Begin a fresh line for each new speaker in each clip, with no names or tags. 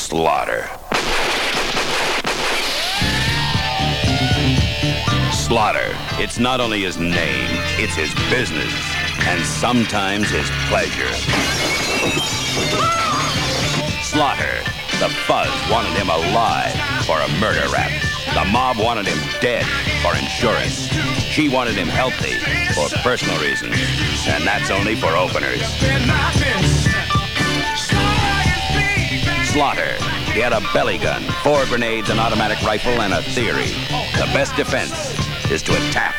Slaughter. Slaughter. It's not only his name, it's his business, and sometimes his pleasure. Slaughter. The Fuzz wanted him alive for a murder rap. The mob wanted him dead for insurance. She wanted him healthy for personal reasons. And that's only for openers. Slaughter. He had a belly gun, 4 grenades, an automatic rifle, and a theory. The best defense is to attack.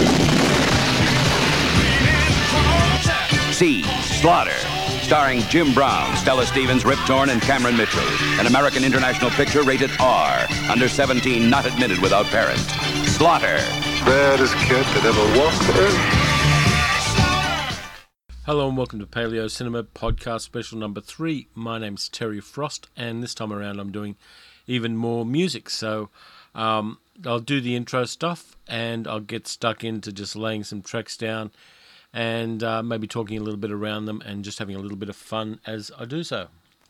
See Slaughter. Starring Jim Brown, Stella Stevens, Rip Torn, and Cameron Mitchell. An American international picture rated R. Under 17, not admitted without parent. Slaughter.
Baddest kid that ever walked the earth.
Hello and welcome to Paleo Cinema Podcast Special number 3. My name's Terry Frost, and this time around I'm doing even more music. So I'll do the intro stuff, and I'll get stuck into just laying some tracks down and maybe talking a little bit around them and just having a little bit of fun as I do so.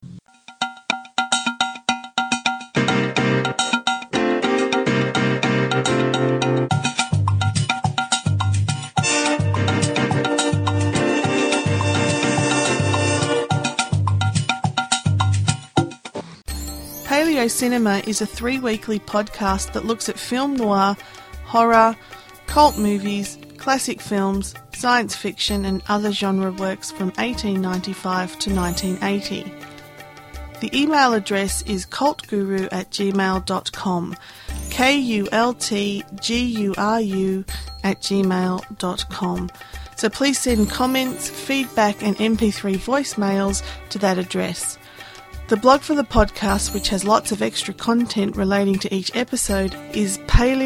Paleo Cinema is a 3-weekly podcast that looks at film noir, horror, cult movies, classic films, science fiction and other genre works from 1895 to 1980. The email address is cultguru@gmail.com, kultguru@gmail.com. So please send comments, feedback and MP3 voicemails to that address. The blog for the podcast, which has lots of extra content relating to each episode, is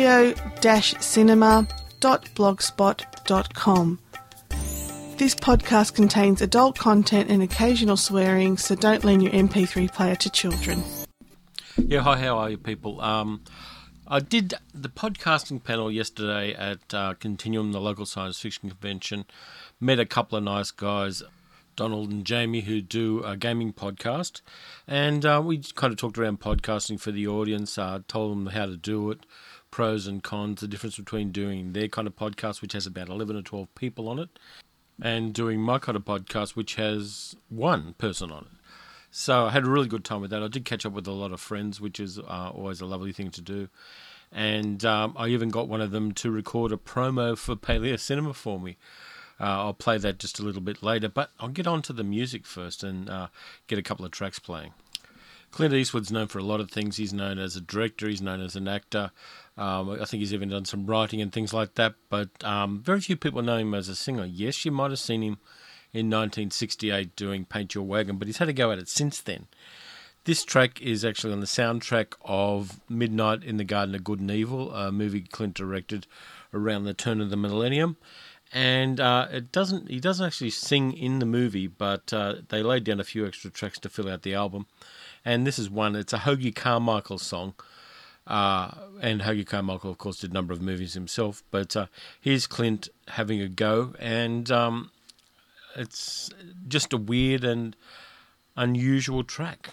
paleo-cinema.blogspot.com. This podcast contains adult content and occasional swearing, so don't lend your MP3 player to children.
Yeah, hi, how are you people? I did the podcasting panel yesterday at Continuum, the local science fiction convention. Met a couple of nice guys, Donald and Jamie, who do a gaming podcast, and we kind of talked around podcasting for the audience, told them how to do it, pros and cons, the difference between doing their kind of podcast, which has about 11 or 12 people on it, and doing my kind of podcast, which has 1 person on it. So I had a really good time with that. I did catch up with a lot of friends, which is always a lovely thing to do. And I even got one of them to record a promo for Paleo Cinema for me. I'll play that just a little bit later, but I'll get on to the music first and get a couple of tracks playing. Clint Eastwood's known for a lot of things. He's known as a director, he's known as an actor. I think he's even done some writing and things like that, but very few people know him as a singer. Yes, you might have seen him in 1968 doing Paint Your Wagon, but he's had a go at it since then. This track is actually on the soundtrack of Midnight in the Garden of Good and Evil, a movie Clint directed around the turn of the millennium. And he doesn't actually sing in the movie, but they laid down a few extra tracks to fill out the album. And this is one. It's a Hoagy Carmichael song. And Hoagy Carmichael, of course, did a number of movies himself. But here's Clint having a go. And it's just a weird and unusual track.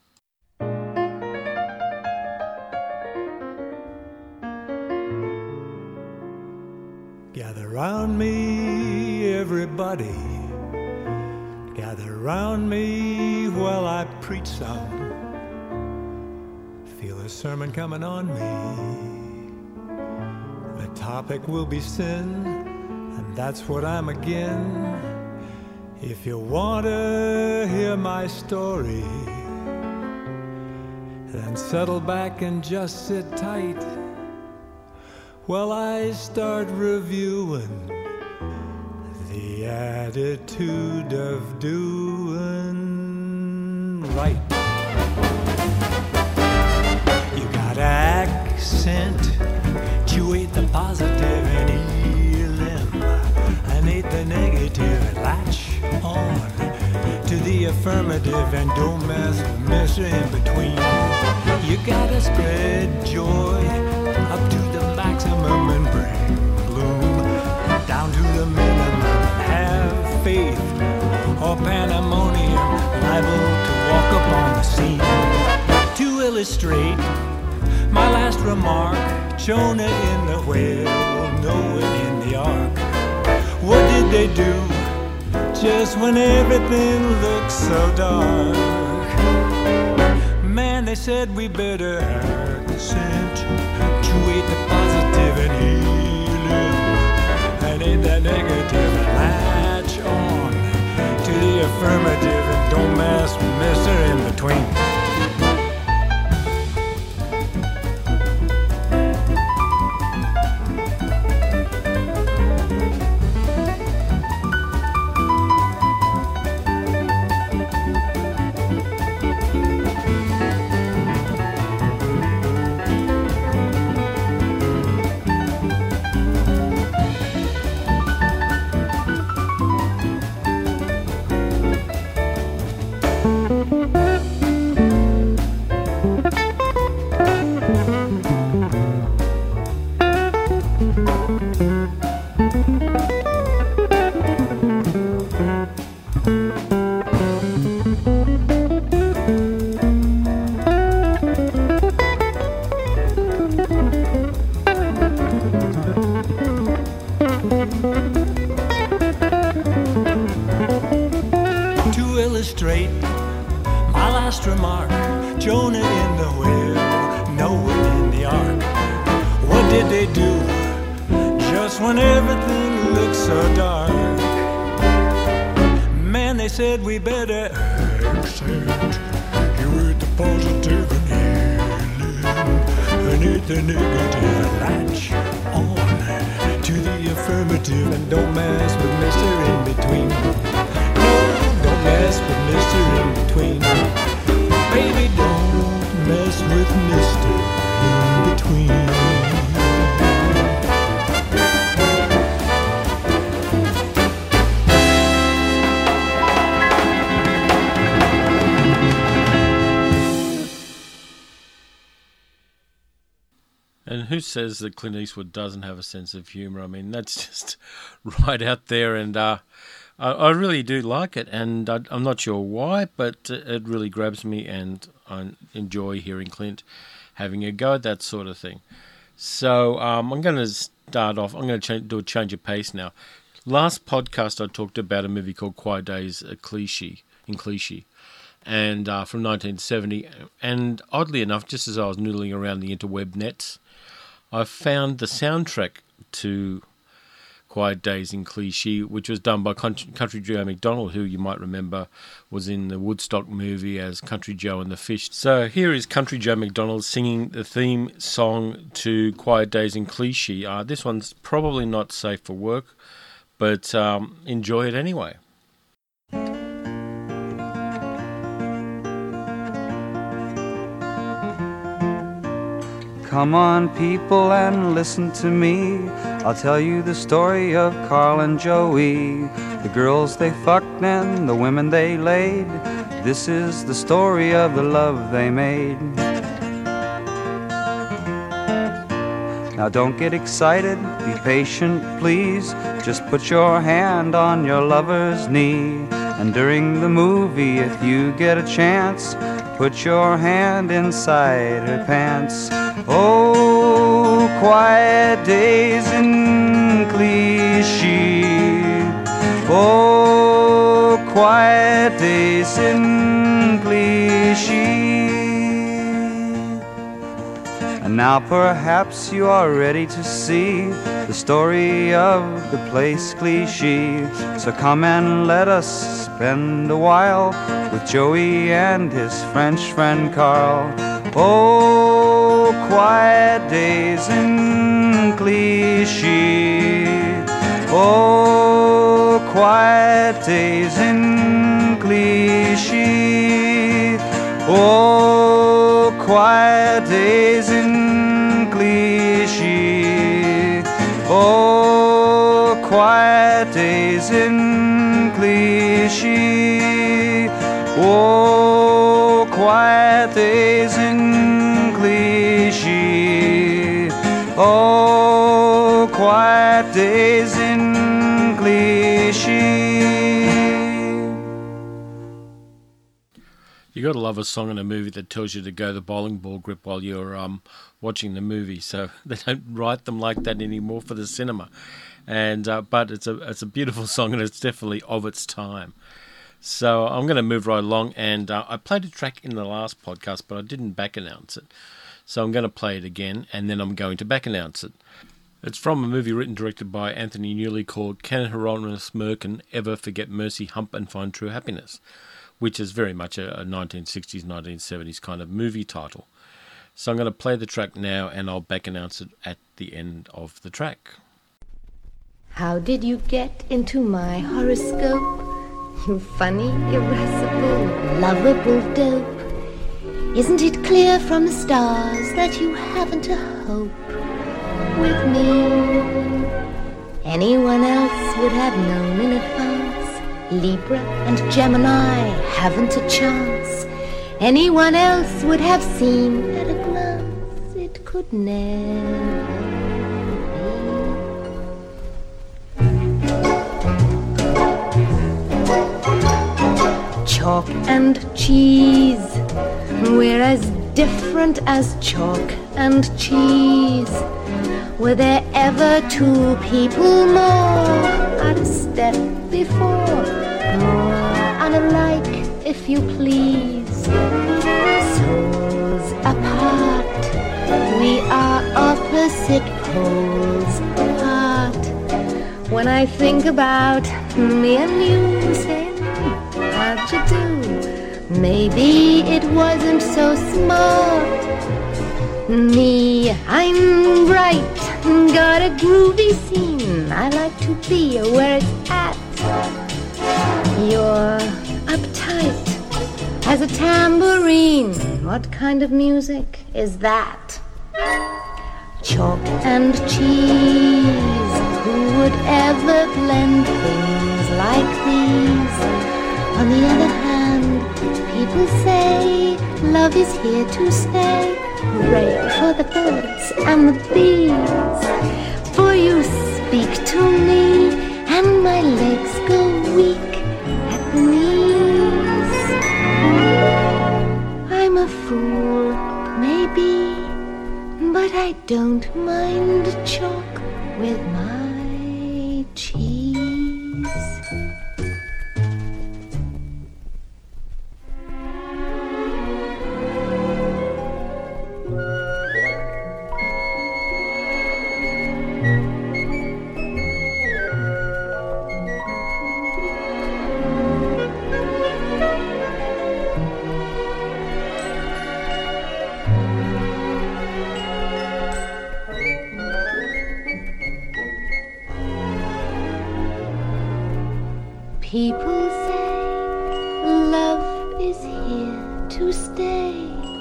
Gather round me, everybody. Gather round me while I preach some. Feel a sermon coming on me. The topic will be sin, and that's what I'm again. If you want to hear my story, then settle back and just sit tight while I start reviewing the attitude of doing right. You got accent, actuate the positive and eliminate the negative and latch on to the affirmative and don't mess with Mr. In between. You gotta spread joy up to the maximum and bring bloom down to the minimum. Have faith or pandemonium liable to walk upon the scene. illustrate my last remark, Jonah in the whale, Noah in the ark. What did they do just when everything looks so dark? Man, they said we better accentuate the positive and healing, and ain't that negative and latch on to the affirmative and don't mess with Mr. In Between. Illustrate my last remark, Jonah in the whale, Noah in the ark. What did they do just when everything looked so dark? Man, they said we better accentuate the positive and healing, and hit the negative latch on to the affirmative and don't mess with Mr. In Between. Don't mess with Mr. In Between. Baby, don't mess with Mr. In Between.
And who says that Clint Eastwood doesn't have a sense of humour? I mean, that's just right out there, and I really do like it, and I'm not sure why, but it really grabs me, and I enjoy hearing Clint having a go at that sort of thing. So I'm going to start off. I'm going to do a change of pace now. Last podcast I talked about a movie called Quiet Days in Clichy, and from 1970. And oddly enough, just as I was noodling around the interweb nets, I found the soundtrack to Quiet Days in Clichy, which was done by Country Joe McDonald, who you might remember was in the Woodstock movie as Country Joe and the Fish. So here is Country Joe McDonald singing the theme song to Quiet Days in Clichy. This one's probably not safe for work, but enjoy it anyway.
Come on, people, and listen to me. I'll tell you the story of Carl and Joey, the girls they fucked and the women they laid. This is the story of the love they made. Now don't get excited, be patient, please. Just put your hand on your lover's knee. And during the movie, if you get a chance, put your hand inside her pants. Oh, quiet days in Clichy. Oh, quiet days in Clichy. And now perhaps you are ready to see the story of the place Clichy. So come and let us spend a while with Joey and his French friend Carl. Oh, quiet days in Clichy. Oh, quiet days in Clichy. Oh, quiet days in Clichy. Oh, quiet days in Clichy. Oh, quiet days in Clichy. Oh, quiet days in Clichy.
You got to love a song in a movie that tells you to go the bowling ball grip while you're watching the movie. So they don't write them like that anymore for the cinema. And but it's a beautiful song, and it's definitely of its time. So I'm going to move right along, and I played a track in the last podcast, but I didn't back announce it. So I'm going to play it again, and then I'm going to back announce it. It's from a movie written and directed by Anthony Newley called Can Hieronymus Merkin Ever Forget Mercy, Hump and Find True Happiness, which is very much a 1960s, 1970s kind of movie title. So I'm going to play the track now, and I'll back announce it at the end of the track.
How did you get into my horoscope? You funny, irascible, lovable dope. Isn't it clear from the stars that you haven't a hope with me? Anyone else would have known in advance. Libra and Gemini haven't a chance. Anyone else would have seen at a glance it could never be. Chalk and cheese, we're as different as chalk and cheese. Were there ever two people more out of step before? More unalike, if you please. Souls apart, we are opposite poles apart. When I think about me and you, say, how'd you do? Maybe it wasn't so smart. Me, I'm bright, got a groovy scene. I like to be where it's at. You're uptight as a tambourine. What kind of music is that? Chalk and cheese, who would ever blend things like these? On the other hand, people say love is here to stay. Hooray for the birds and the bees. For you speak to me, and my legs go weak at the knees. I'm a fool, maybe, but I don't mind chalk with my cheese. People say love is here to stay.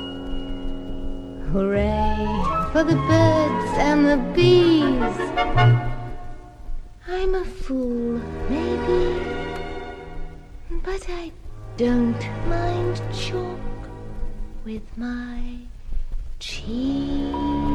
Hooray for the birds and the bees. I'm a fool, maybe, but I don't mind chalk with my cheese.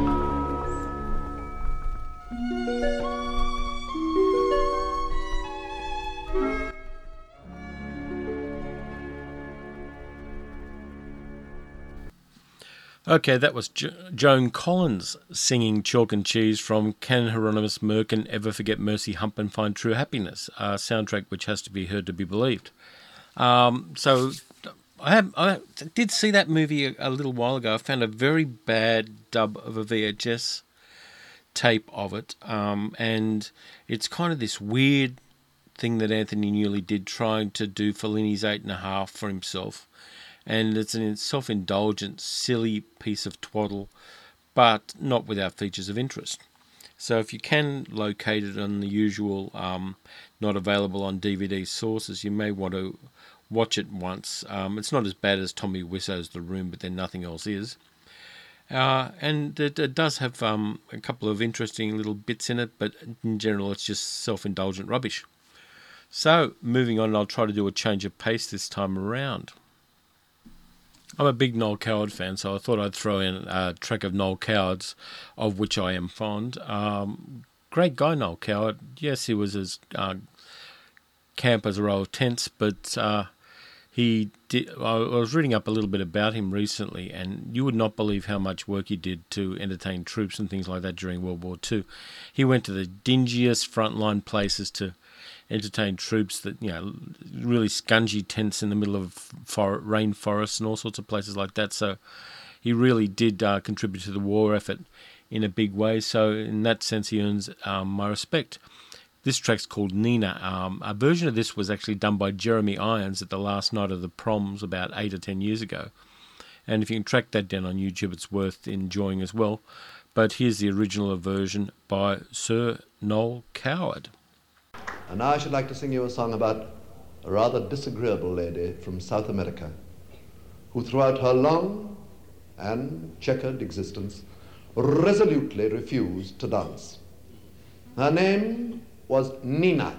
Okay, that was Joan Collins singing Chalk and Cheese from Can Hieronymus Merkin Ever Forget Mercy, Hump and Find True Happiness, a soundtrack which has to be heard to be believed. So I did see that movie a little while ago. I found a very bad dub of a VHS tape of it, and it's kind of this weird thing that Anthony Newley did, trying to do Fellini's 8.5 for himself. And it's a self-indulgent, silly piece of twaddle, but not without features of interest. So if you can locate it on the usual not available on DVD sources, you may want to watch it once. It's not as bad as Tommy Wisso's The Room, but then nothing else is. And it does have a couple of interesting little bits in it, but in general it's just self-indulgent rubbish. So moving on, I'll try to do a change of pace this time around. I'm a big Noel Coward fan, so I thought I'd throw in a track of Noel Coward's, of which I am fond. Great guy, Noel Coward. Yes, he was as camp as a row of tents, but I was reading up a little bit about him recently, and you would not believe how much work he did to entertain troops and things like that during World War II. He went to the dingiest frontline places to entertain troops, that really scungy tents in the middle of rainforests and all sorts of places like that. So he really did contribute to the war effort in a big way. So in that sense, he earns my respect. This track's called Nina. A version of this was actually done by Jeremy Irons at the last night of the Proms about 8 or 10 years ago. And if you can track that down on YouTube, it's worth enjoying as well. But here's the original version by Sir Noel Coward.
And now I should like to sing you a song about a rather disagreeable lady from South America, who throughout her long and checkered existence resolutely refused to dance. Her name was Nina.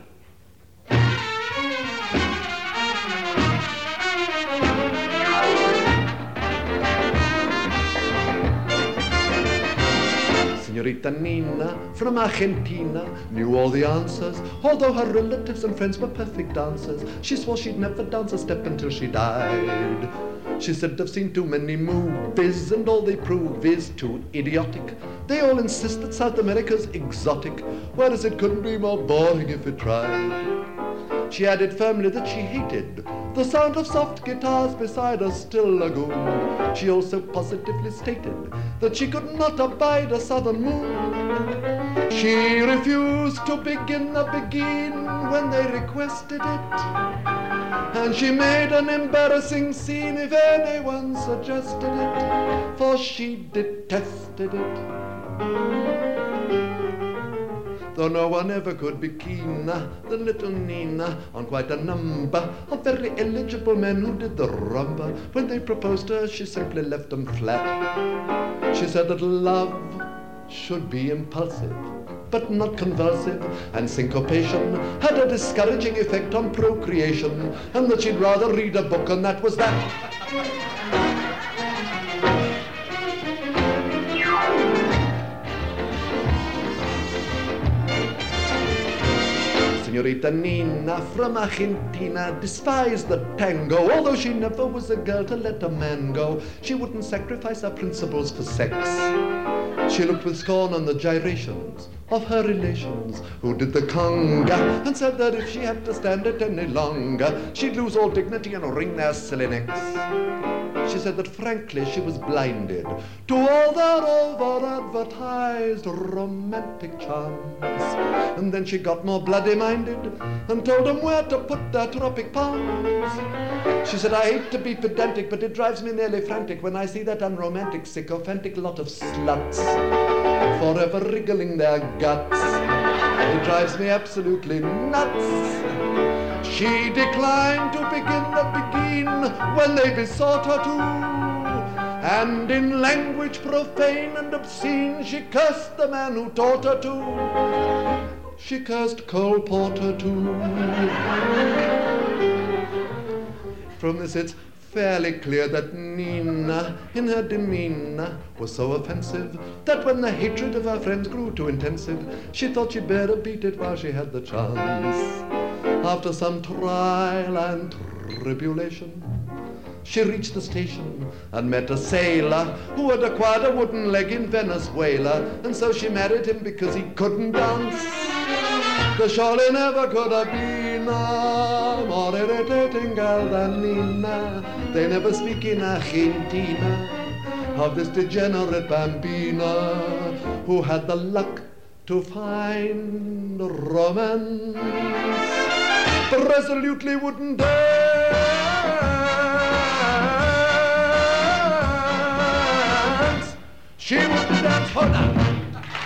Senorita Nina from Argentina knew all the answers, although her relatives and friends were perfect dancers. She swore she'd never dance a step until she died. She said they've seen too many movies and all they prove is too idiotic. They all insist that South America's exotic, whereas it couldn't be more boring if it tried. She added firmly that she hated the sound of soft guitars beside a still lagoon. She also positively stated that she could not abide a southern moon. She refused to begin the begin when they requested it, and she made an embarrassing scene if anyone suggested it, for she detested it. Though no one ever could be keener than little Nina on quite a number of very eligible men who did the rumba. When they proposed to her, she simply left them flat. She said that love should be impulsive, but not convulsive, and syncopation had a discouraging effect on procreation, and that she'd rather read a book, and that was that. Senorita Nina from Argentina despised the tango, although she never was a girl to let a man go. She wouldn't sacrifice her principles for sex. She looked with scorn on the gyrations of her relations who did the conga, and said that if she had to stand it any longer, she'd lose all dignity and wring their silly necks. She said that frankly she was blinded to all their over-advertised romantic charms. And then she got more bloody-minded and told them where to put their tropic palms. She said, I hate to be pedantic, but it drives me nearly frantic when I see that unromantic, sycophantic lot of sluts forever wriggling their guts. It drives me absolutely nuts. She declined to begin the begin when they besought her to, and in language profane and obscene she cursed the man who taught her to. She cursed Cole Porter too. From this it's fairly clear that Nina, in her demeanor, was so offensive that when the hatred of her friends grew too intensive, she thought she'd better beat it while she had the chance. After some trial and tribulation, she reached the station and met a sailor who had acquired a wooden leg in Venezuela, and so she married him because he couldn't dance. The surely never could have been a more irritating girl than Nina. They never speak in Argentina of this degenerate bambina who had the luck to find romance, but resolutely wouldn't dance. She wouldn't dance. Hold on.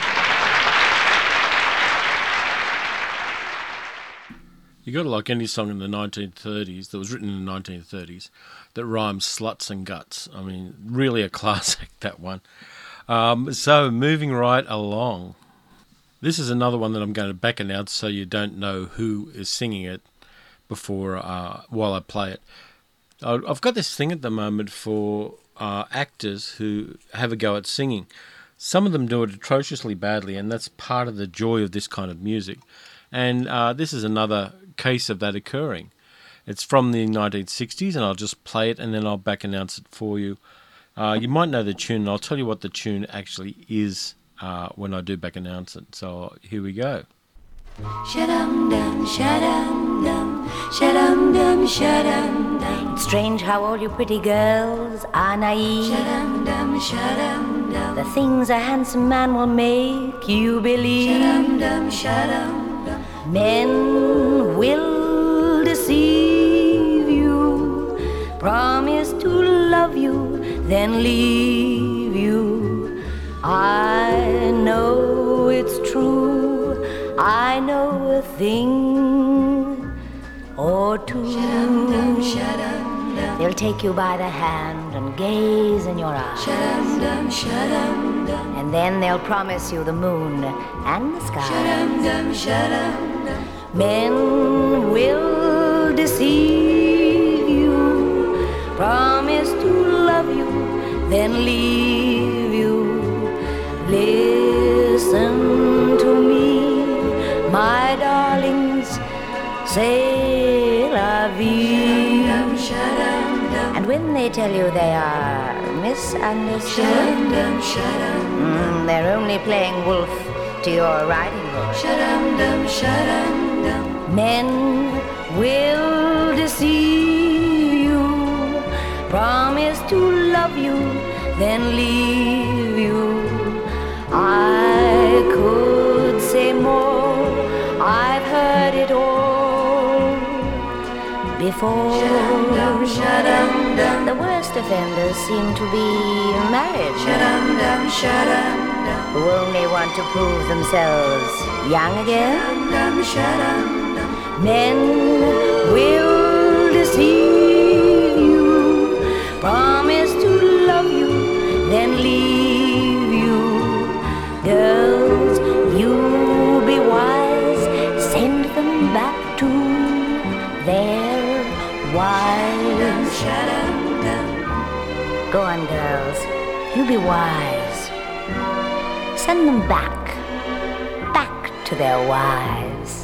You got to like any song in the 1930s that was written in the 1930s that rhymes sluts and guts. I mean, really a classic, that one. So moving right along. This is another one that I'm going to back announce so you don't know who is singing it before while I play it. I've got this thing at the moment for actors who have a go at singing. Some of them do it atrociously badly, and that's part of the joy of this kind of music. And this is another case of that occurring. It's from the 1960s, and I'll just play it and then I'll back announce it for you. You might know the tune, and I'll tell you what the tune actually is when I do back announce it. So here we go.
Shadum-dum, shadum-dum, shadum-dum, shadum-dum.
It's strange how all you pretty girls are naive.
Shadum-dum, shadum-dum.
The things a handsome man will make you believe.
Shadum-dum, shadum-dum.
Men will deceive you, promise to love you, then leave you. I know it's true, I know a thing or two.
Shadum-dum, shadum-dum.
They'll take you by the hand and gaze in your eyes.
Shadum-dum, shadum-dum.
And then they'll promise you the moon and the sky.
Shadum-dum, shadum-dum.
Men will deceive you, promise to love you, then leave you. Listen to me, my darlings, say la vie.
Shadum-dum, shadum-dum.
And when they tell you they are misunderstood,
Shadum-dum, shadum-dum.
they're only playing wolf to your riding hood.
Shadum-dum, shadum-dum.
Men will deceive you, promise to love you, then leave you. I could say more, I've heard it all before.
Shadum-dum, shadum-dum.
The worst offenders seem to be married,
Shadum-dum, shadum-dum.
who only want to prove themselves young again.
Shadum-dum, shadum-dum.
Men will deceive you, promise to love you, then leave you. Girls, you be wise, send them back to their wives. Go on, girls, you be wise. Send them back to their wives.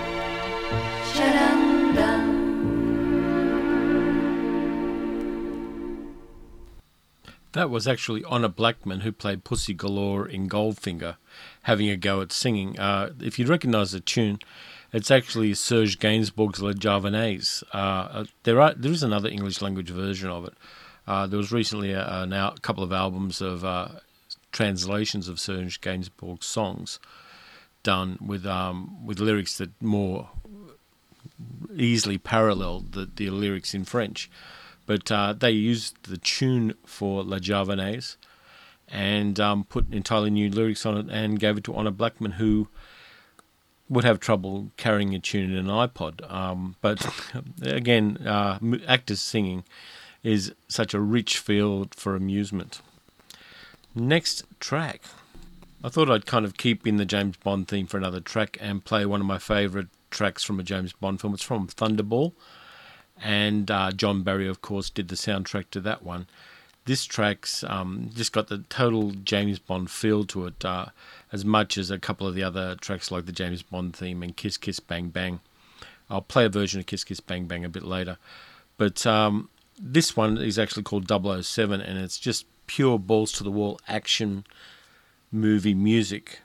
That was actually Honor Blackman, who played Pussy Galore in Goldfinger, having a go at singing. If you recognise the tune, it's actually Serge Gainsbourg's La Javanaise. There is another English language version of it. There was recently a couple of albums of translations of Serge Gainsbourg's songs done with lyrics that more easily paralleled the lyrics in French. But they used the tune for La Javanaise and put entirely new lyrics on it and gave it to Honor Blackman, who would have trouble carrying a tune in an iPod. But again, actors singing is such a rich field for amusement. Next track. I thought I'd kind of keep in the James Bond theme for another track and play one of my favourite tracks from a James Bond film. It's from Thunderball. And John Barry, of course, did the soundtrack to that one. This track's just got the total James Bond feel to it, as much as a couple of the other tracks like the James Bond theme and Kiss Kiss Bang Bang. I'll play a version of Kiss Kiss Bang Bang a bit later. But this one is actually called 007, and it's just pure balls-to-the-wall action movie music,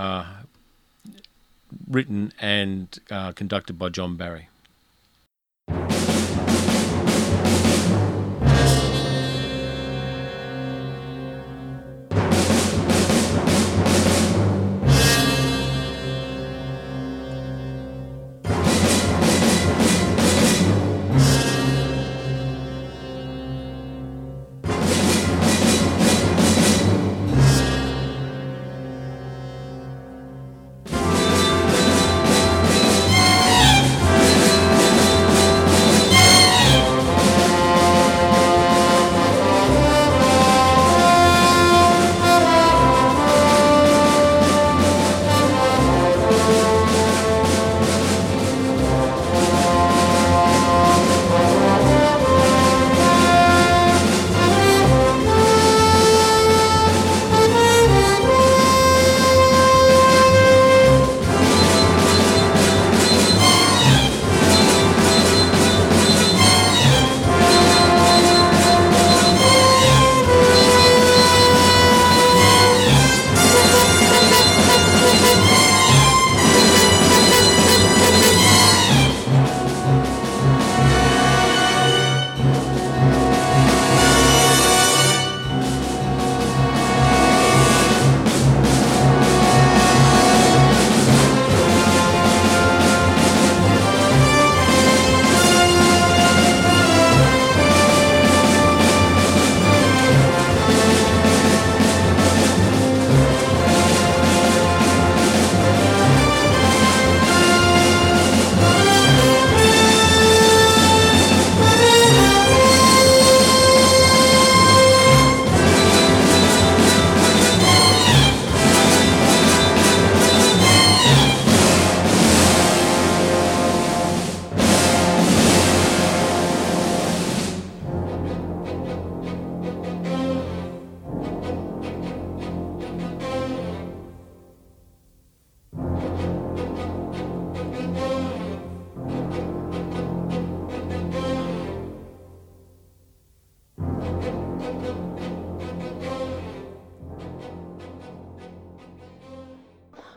written and conducted by John Barry.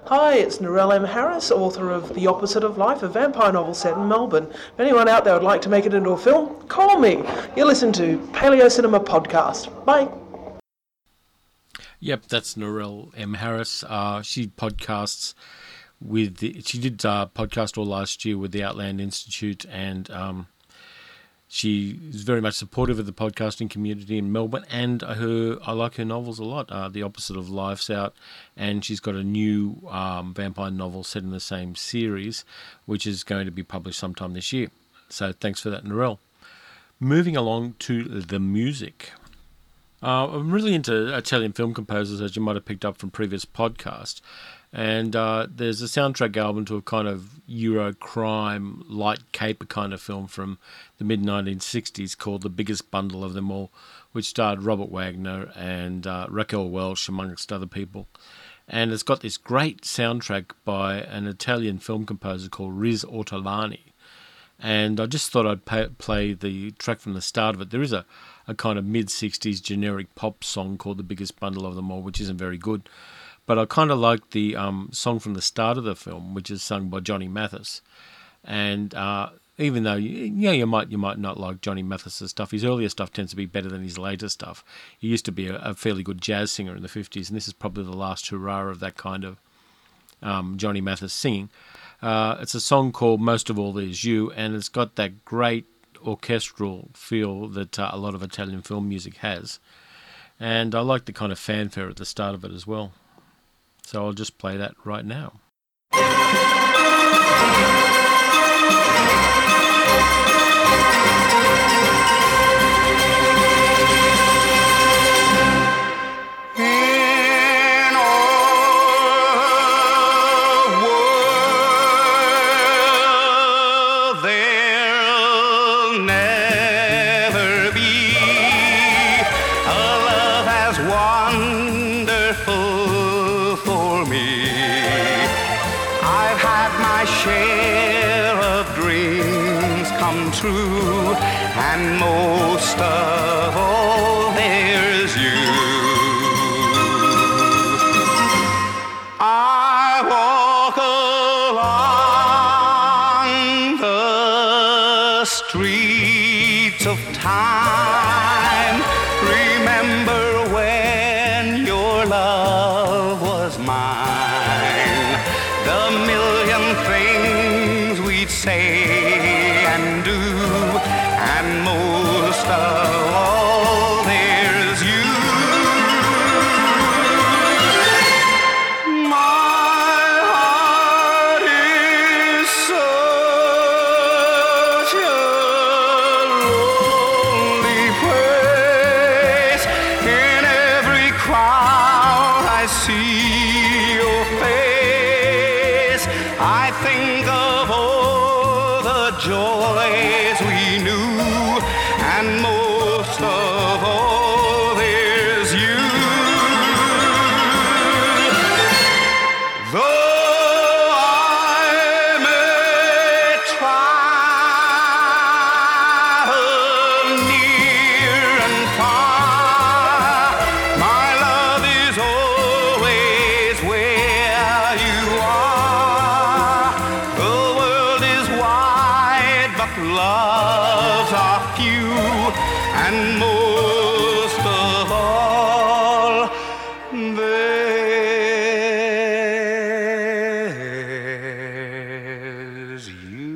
Hi, it's Narelle M. Harris, author of The Opposite of Life, a vampire novel set in Melbourne. If anyone out there would like to make it into a film, call me. You listen to Paleo Cinema Podcast. Bye.
Yep, that's Narelle M. Harris. She podcasts she did podcast all last year with the Outland Institute, and she is very much supportive of the podcasting community in Melbourne, and I like her novels a lot. The Opposite of Life's out, and she's got a new vampire novel set in the same series, which is going to be published sometime this year. So thanks for that, Narelle. Moving along to the music. I'm really into Italian film composers, as you might have picked up from previous podcasts. And there's a soundtrack album to a kind of Euro crime, light caper kind of film from the mid-1960s called The Biggest Bundle of Them All, which starred Robert Wagner and Raquel Welch, amongst other people. And it's got this great soundtrack by an Italian film composer called Riz Ortolani. And I just thought I'd play the track from the start of it. There is a kind of mid-60s generic pop song called The Biggest Bundle of Them All, which isn't very good. But I kind of like the song from the start of the film, which is sung by Johnny Mathis. And even though you might not like Johnny Mathis's stuff, his earlier stuff tends to be better than his later stuff. He used to be a fairly good jazz singer in the 50s, and this is probably the last hurrah of that kind of Johnny Mathis singing. It's a song called Most of All There's You, and it's got that great orchestral feel that a lot of Italian film music has. And I like the kind of fanfare at the start of it as well. So I'll just play that right now.
True, and most of all there's you. I walk along the streets of time, remember when your love was mine, the million things we'd say and do, and most of all there's you. My heart is such a lonely place. In every crowd I see your face. I think of all the joys we knew, and most of all there's you. Though I may travel near and far, my love is always where you are. The world is wide, but loves are few, and most of all there's you.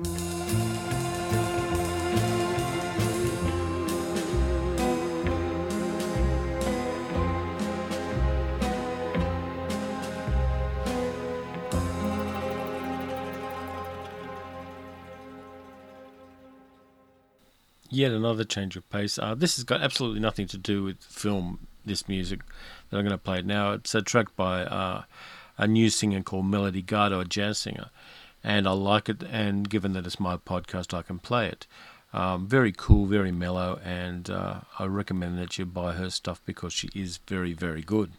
Yet another change of pace. This has got absolutely nothing to do with film, this music that I'm going to play now. It's a track by a new singer called Melody Gardot, a jazz singer. And I like it, and given that it's my podcast, I can play it. Very cool, very mellow, and I recommend that you buy her stuff because she is very, very good.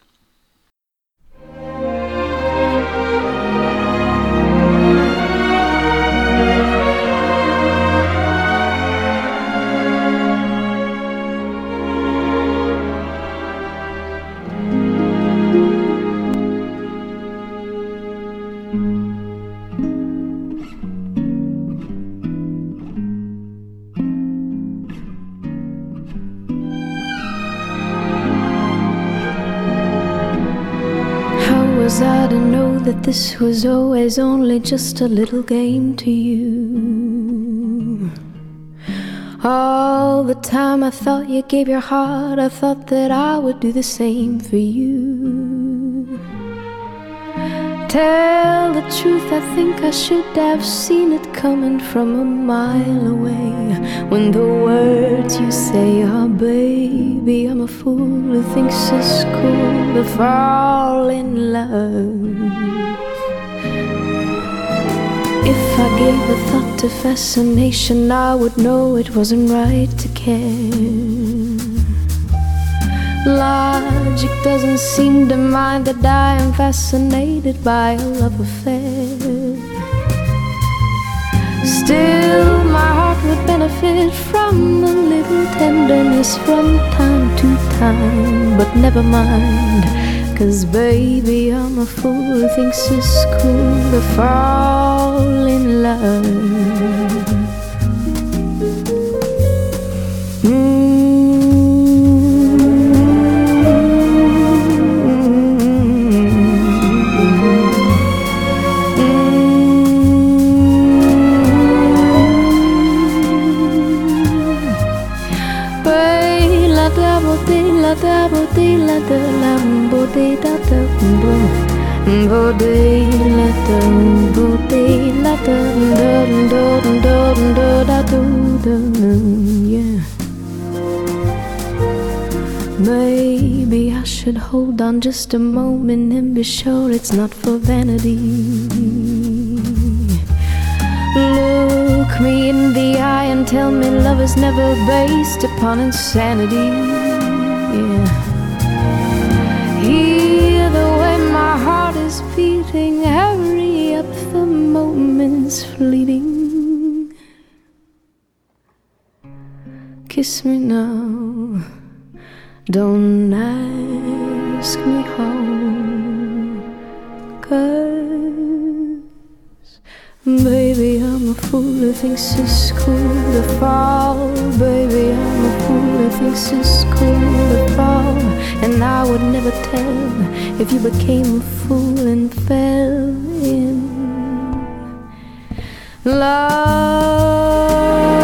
was I to know that this was always only just a little game to you? All the time I thought you gave your heart, I thought that I would do the same for you. Tell the truth, I think I should have seen it coming from a mile away. When the words you say are, baby, I'm a fool who thinks it's cool to fall in love. If I gave a thought to fascination, I would know it wasn't right to care. Logic doesn't seem to mind that I am fascinated by a love affair. Still, my heart would benefit from a little tenderness from time to time. But never mind, 'cause baby, I'm a fool who thinks it's cool to fall in love. Yeah. Maybe I should hold on just a moment and be sure it's not for vanity. Look me in the eye and tell me love is never based upon insanity. Yeah. Hear the way my heart is beating, hurry up, the moment's fleeting. Kiss me now, don't ask me how, 'cause baby, I'm a fool who thinks it's cool to fall. Baby, I'm a fool who thinks it's cool to fall. And I would never tell if you became a fool and fell in love.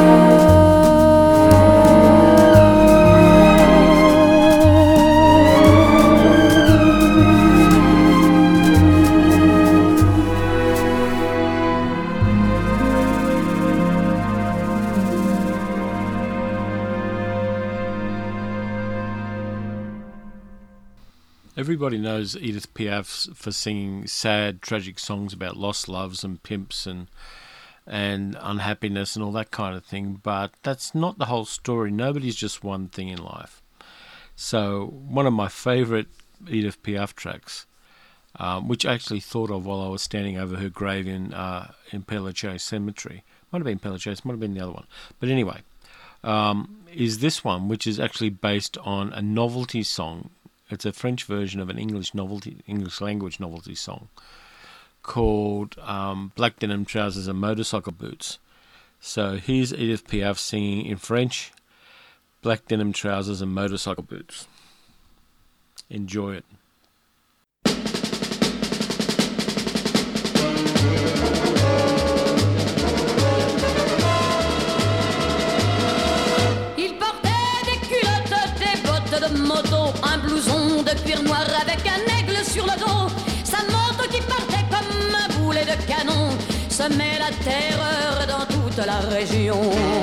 Everybody knows Edith Piaf for singing sad, tragic songs about lost loves and pimps and unhappiness and all that kind of thing, but that's not the whole story. Nobody's just one thing in life. So one of my favourite Edith Piaf tracks, which I actually thought of while I was standing over her grave in Père Lachaise Cemetery. Might have been Père Lachaise, might have been the other one. But anyway, is this one, which is actually based on a novelty song. It's a French version of an English language novelty song called Black Denim Trousers and Motorcycle Boots. So here's Edith Piaf singing in French, Black Denim Trousers and Motorcycle Boots. Enjoy it.
Moto, un blouson de cuir noir avec un aigle sur le dos. Sa moto qui partait comme un boulet de canon semait la terreur dans toute la région.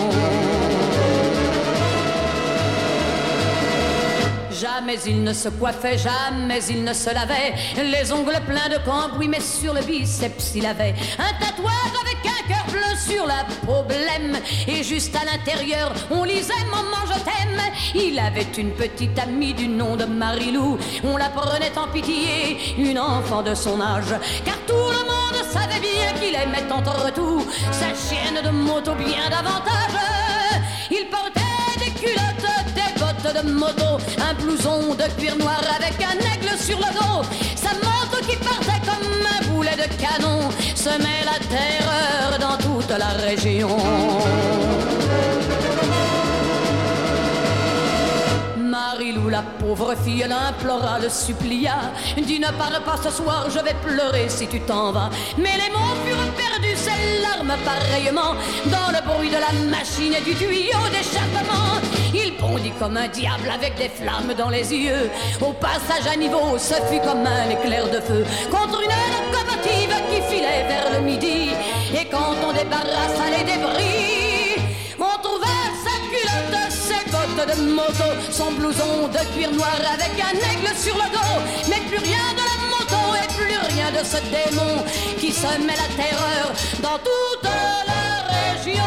Jamais il ne se coiffait, jamais il ne se lavait. Les ongles pleins de cambouis, mais sur le biceps il avait un tatouage avec un cœur bleu sur la peau blême. Et juste à l'intérieur, on lisait « Maman, je t'aime ». Il avait une petite amie du nom de Marilou. On la prenait en pitié, une enfant de son âge. Car tout le monde savait bien qu'il aimait entre tout sa chienne de moto bien davantage. Il portait des culottes, des bottes de moto, un blouson de cuir noir avec un aigle sur le dos. Sa moto qui partait comme un boulet de canon semait la terreur dans toute la région. Marilou où la pauvre fille l'implora, le supplia. Dis ne parle pas ce soir, je vais pleurer si tu t'en vas. Mais les mots furent perdus, ses larmes pareillement, dans le bruit de la machine et du tuyau d'échappement. Il bondit comme un diable avec des flammes dans les yeux. Au passage à niveau, ce fut comme un éclair de feu contre une locomotive qui filait vers le midi. Et quand on débarrassa les débris, on trouva sa culotte, ses bottes de moto, son blouson de cuir noir avec un aigle sur le dos. Mais plus rien de la moto et plus rien de ce démon qui semait la terreur dans toute la région.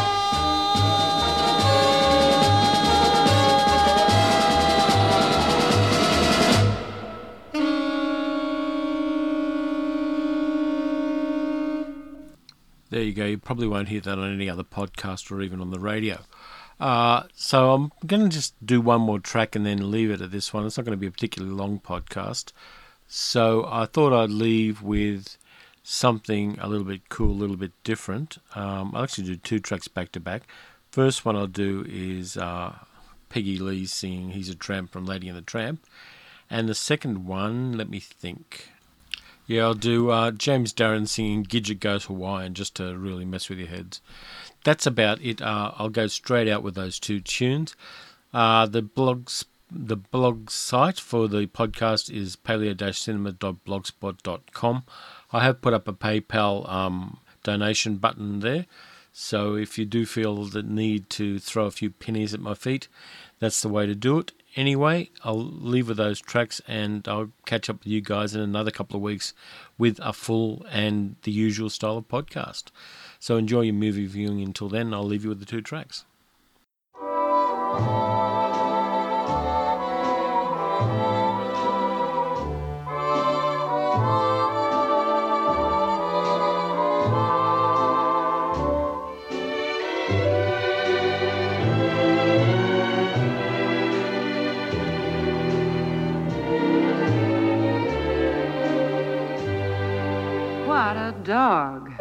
There you go. You probably won't hear that on any other podcast or even on the radio. So I'm going to just do one more track and then leave it at this one. It's not going to be a particularly long podcast. So I thought I'd leave with something a little bit cool, a little bit different. I'll actually do two tracks back to back. First one I'll do is Peggy Lee singing He's a Tramp from Lady and the Tramp. And the second one, let me think. Yeah, I'll do James Darren singing Gidget Goes Hawaiian just to really mess with your heads. That's about it. I'll go straight out with those two tunes. The blog site for the podcast is paleo-cinema.blogspot.com. I have put up a PayPal donation button there. So if you do feel the need to throw a few pennies at my feet, that's the way to do it. Anyway, I'll leave with those tracks and I'll catch up with you guys in another couple of weeks with a full and the usual style of podcast. So enjoy your movie viewing until then. I'll leave you with the two tracks.
What a dog.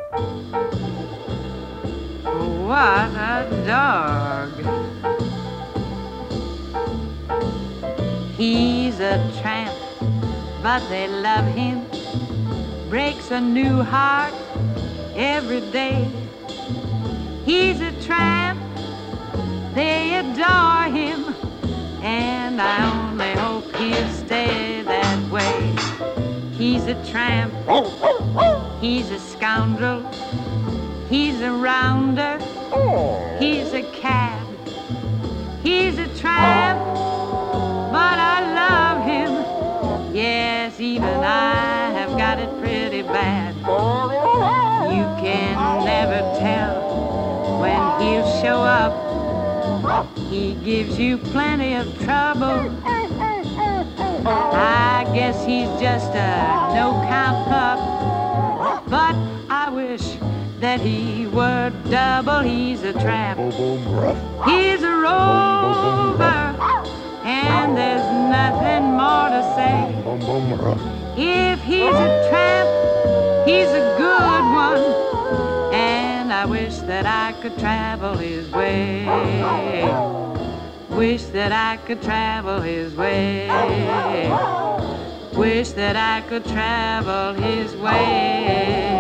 What a dog. He's a tramp, but they love him. Breaks a new heart every day. He's a tramp, they adore him, and I only hope he'll stay that way. He's a tramp, he's a scoundrel, he's a rounder, he's a cad. He's a tramp, but I love him. Yes, even I have got it pretty bad. You can never tell when he'll show up. He gives you plenty of trouble. I guess he's just a no-count pup, but I wish that he were double. He's a tramp, he's a rover, and there's nothing more to say. If he's a tramp, he's a good one, and I wish that I could travel his way. Wish that I could travel his way. Wish that I could travel his way.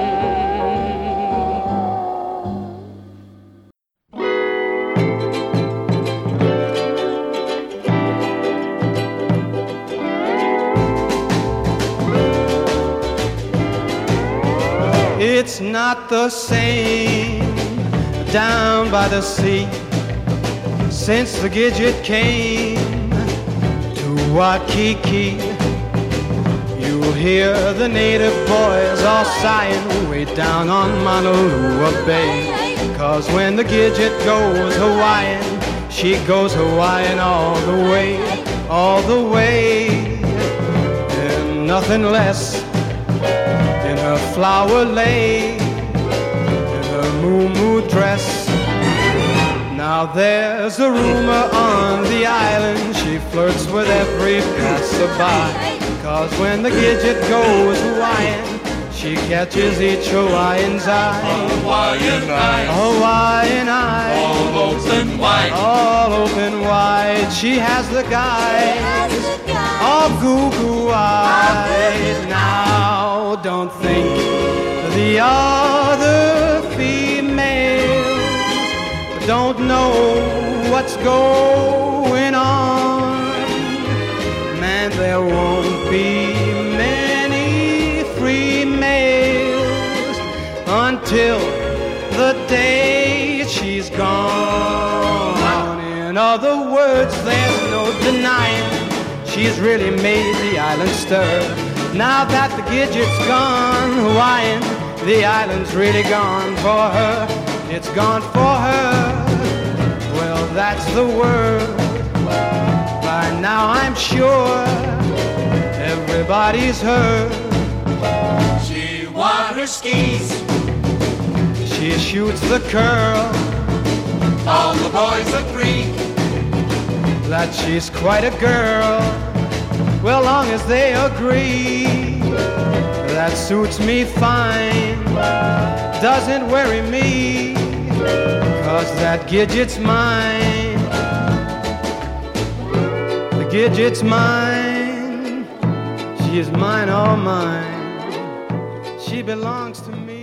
It's not the same down by the sea since the Gidget came to Waikiki. You'll hear the native boys all sighing way down on Honolulu Bay. 'Cause when the Gidget goes Hawaiian, she goes Hawaiian all the way, all the way. And nothing less in her flower lace, in her moo-moo dress. Now there's a rumor on the island she flirts with every passerby. 'Cause when the Gidget goes Hawaiian, she catches each Hawaiian's eye.
Hawaiian eyes,
Hawaiian eyes,
all open wide,
all open wide. She has the guy, all goo-goo eyes. Now don't think the other females don't know what's going on. Man, there won't be many free males until the day she's gone. In other words, there's no denying she's really made the island stir. Now that the Gidget's gone Hawaiian, the island's really gone for her. It's gone for her. Well, that's the word. By now I'm sure everybody's heard.
she water skis,
She shoots the curl.
all the boys agree.
That she's quite a girl. Well, long as they agree, that suits me fine. Doesn't worry me, 'cause that Gidget's mine. The Gidget's mine. She is mine, all mine. She belongs to me.